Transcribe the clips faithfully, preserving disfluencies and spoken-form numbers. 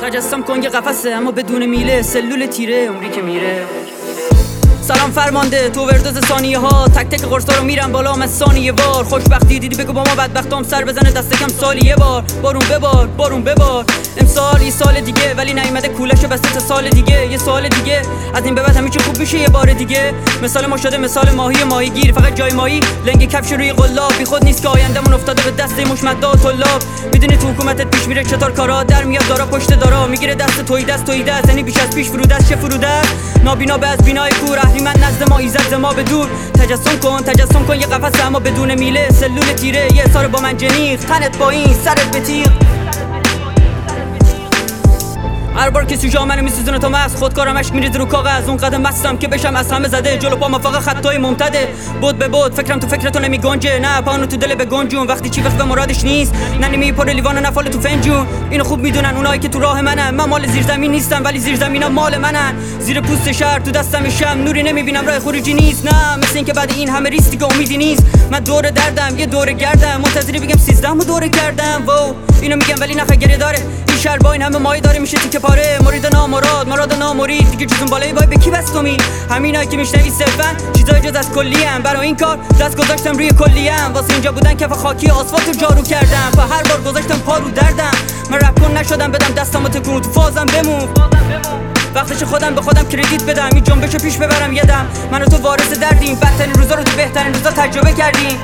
تجسم کن یه قفسه اما بدون میله، سلول تیره عمری که میره. سلام فرمانده تو وردوز ثانیه ها، تک تک قرصا رو میرم بالا من ثانیه وار. خوشبختی دیدی بگو با ما بدبختام سر بزنه دست کم سالی یه بار. بارون ببار بارون ببار امسال یه سال دیگه ولی نیومده کولش بسته تا سال دیگه. یه سال دیگه از این به بعد همه چی خوب میشه یه بار دیگه. مثال ما شده مثال ماهی ماهی گیر، فقط جای ماهی لنگ کفش روی قلاب. بی خود نیست که آیندهمون افتاده به دست مشمدا و طلاب. میدونی تو حکومتت پیش میره چطور کارا در میاد، دارا پشت دارا میگیره دست توی دست توی دست، یعنی بیش از پیش فرود است چه فرود است. نابینا به از بینای کور اهریمن نزد ما ایزد ما به دور. تجسم کن تجسم کن یه قفس اما بدون میله، سلول تیره یه سال با من جنیق، تنت با این سرت به تیغ. هر بار که سوژه منو میسوزونه تا مغز، خودکارم اشک میریزه رو کاغذ. اون قدم مستم که بشم از همه زده، جلو پا مفاق خطای ممتده. بود به بود فکرم تو فکرتو نمیگنجه، نه پانو تو دل به گنجون. وقتی چی وقت به مرادش نیست نه نمیپره لیوان و نفال تو فنجون. اینو خوب میدونن اونایی که تو راه منن، من مال زیر زمین نیستم ولی زیر زمینا مال منن. زیر پوست شهر تو دستم شم، نوری نمیبینم راه خروجی نیست. نه مثل این که بعد این همه ریستی که امیدی نیست. من دور دردم یه دور گردم، منتظری بگم سیزدهمو دور کردم. وو اینو میگم ولی نخ گریه داره. این شهر با این همه مایه داره میشه تیکه پاره. مرید نامراد مراد نامرید دیگه جزون بالای وای به کی بستمی. همینایی که میشنوی صرفن چیزای جز از کلیم. برای این کار دست گذاشتم روی کلیم، واسه اینجا بودن کف خاکی آسفالتو جارو کردم. و هر بار گذاشتم پا رو دردم، من رپ کن نشدم بدم دستامو تکون تو فازم بمون. وقتش خودم به خودم کردیت بدم، این جنبشو پیش ببرم یدم. من و تو وارث دردیم، بدترین روزا رو تو بهترین روزا تجربه کردیم.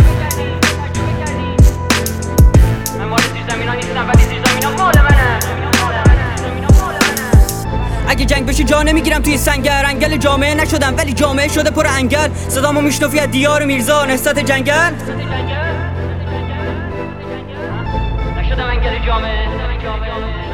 من مال زیر زمینا نیستم ولی زیر زمینا مال منه. اگه جنگ بشه جا نمیگیرم توی سنگر، انگل جامعه نشدم ولی جامعه شده پر انگل. صدامو میشنفی از دیار میرزا نهضت جنگل، نشدم انگل جامعه.